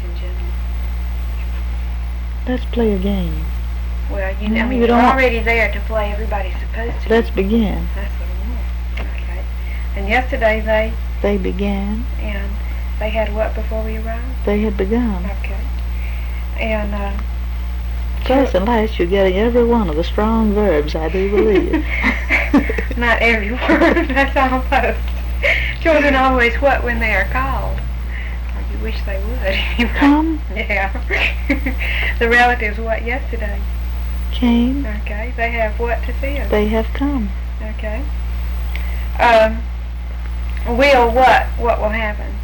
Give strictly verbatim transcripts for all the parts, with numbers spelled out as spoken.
in general. Let's play a game. Well, you, No, I mean, you you're don't- already there to play. Everybody's supposed to. Let's begin. That's what I want. Okay. And yesterday they They began. and they had what before we arrived? They had begun. Okay. And uh, First and last, you're getting every one of the strong verbs, I do believe. not every word. That's almost. Children always what when they are called. Or you wish they would. Anyway. Come, Yeah. The relatives what yesterday? came, Okay. They have what to see us? they have come. Okay. Um. Will what? What will happen?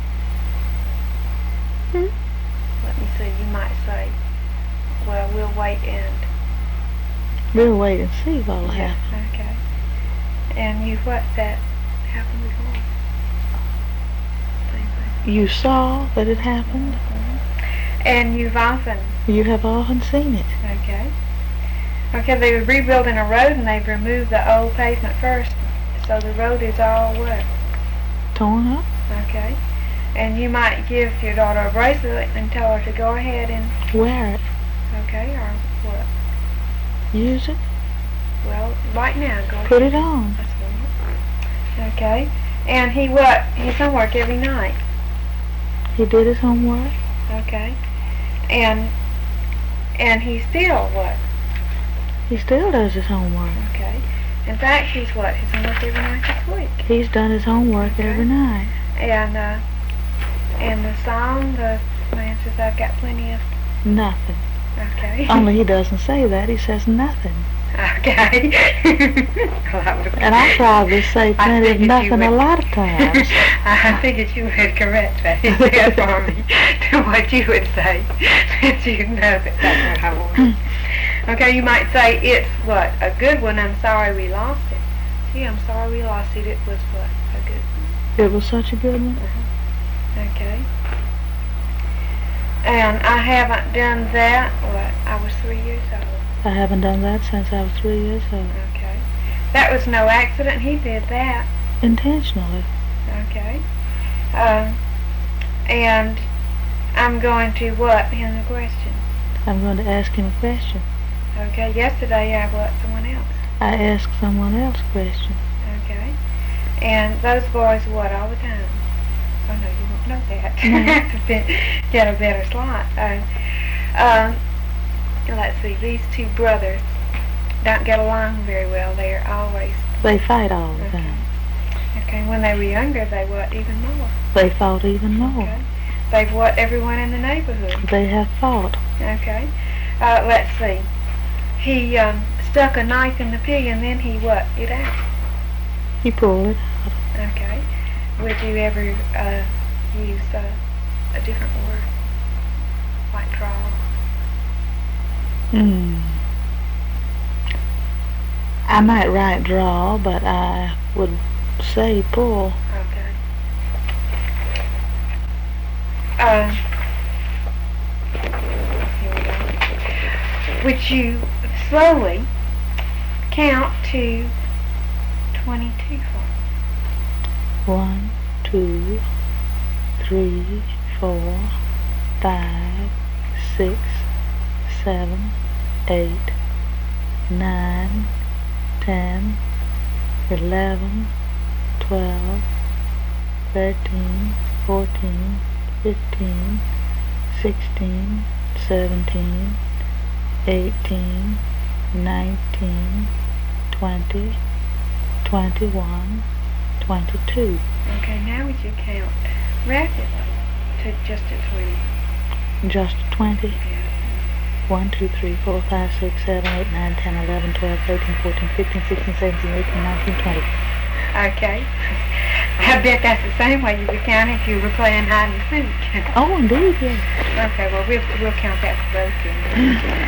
Hmm? Let me see. You might say, well, we'll wait and. We'll wait and see what'll happen. Okay. And you what that happened before? Same thing. You saw that it happened. Mhm. And you've often. You have often seen it. Okay. Okay, they were rebuilding a road and they've removed the old pavement first. So the road is all what? Torn up. Okay. And you might give your daughter a bracelet and tell her to go ahead and, Wear it. okay, or what? Use it. Well, right now, go Put ahead. it on. That's one. Okay. And he what? He's homework every night. He did his homework. Okay. And, and he still what? He still does his homework. Okay. In fact, he's what? His homework every night this week. He's done his homework Okay. every night. And, uh, and the song, the man says, I've got plenty of, Nothing. okay. Only he doesn't say that. He says nothing. Okay. Well, that would've- And I probably say I plenty of figured you nothing a would- lot of times. I figured you would correct that instead for me to what you would say, since you know that that's what I want. Okay, you might say it's what? A good one, I'm sorry we lost it. Gee, I'm sorry we lost it. It was what? A good one. It was such a good one. Okay. And I haven't done that, what? I was three years old. I haven't done that since I was three years old. Okay. That was no accident. He did that. Intentionally. Okay. Um, and I'm going to what? Him a question. I'm going to ask him a question. Okay. Yesterday I what? Someone else. I ask someone else a question. Okay. And those boys what all the time? Oh no, you won't know that. No. To be- Get a better slot. Uh, um, let's see. These two brothers don't get along very well. They're always They fight all the okay. time. Okay. When they were younger, they what? Even more. They fought even more. Okay. They've what? Everyone in the neighborhood. They have fought. Okay. Uh, let's see. He um, stuck a knife in the pig and then he what? It out. He pulled it. Okay. Would you ever uh, use uh, a different word? Like draw? Hmm. I might write draw, but I would say pull. Okay. Uh, here we go. Would you slowly count to twenty-two for me? One, two, three, four, five, six, seven, eight, nine, ten, eleven, twelve, thirteen, fourteen, fifteen, sixteen, seventeen, eighteen, nineteen, twenty, twenty-one, twenty-two. Okay, now would you count rapidly to just a twenty? Just twenty. Yeah. one, two, three, four, five, six, seven, eight, nine, ten, eleven, twelve, thirteen, fourteen, fifteen, sixteen, seventeen, eighteen, nineteen, twenty. Okay. I bet that's the same way you would count if you were playing hide and seek. Oh, indeed, yes. Okay, well, we'll, we'll count that for both of you.